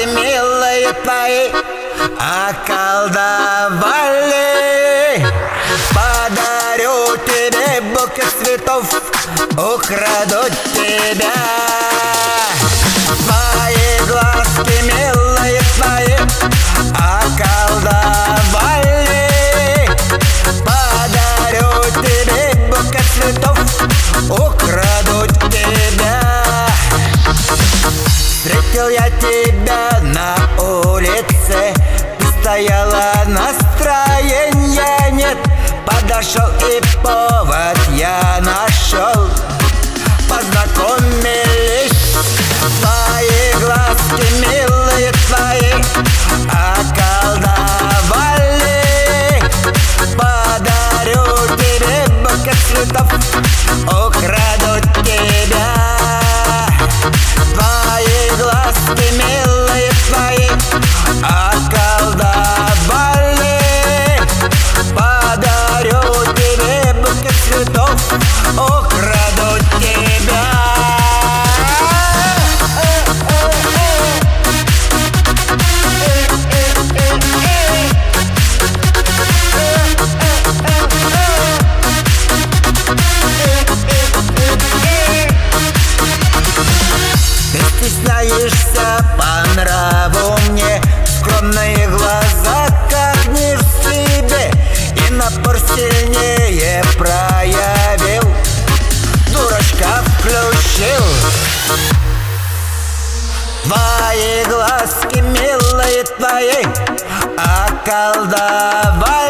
милые твои околдовали. Подарю тебе букет цветов, украду тебя. Твои глазки, милые твои, околдовали. Подарю тебе букет цветов, украду тебя. Встретил я тебя на улице, ты стояла, настроения нет. Подошел и повод я нашел, познакомились. Твои глазки, милые твои, околдовали. Подарю тебе букет цветов, украду тебя. Твои глазки, милые твои, околдовали. Подарю тебе букет цветов, украду тебя. Ты стесняешься по нраву мне, скромные глаза, как не в себе, и напор сильнее проявил, дурачка включил. Твои глазки, милые твои, околдовали.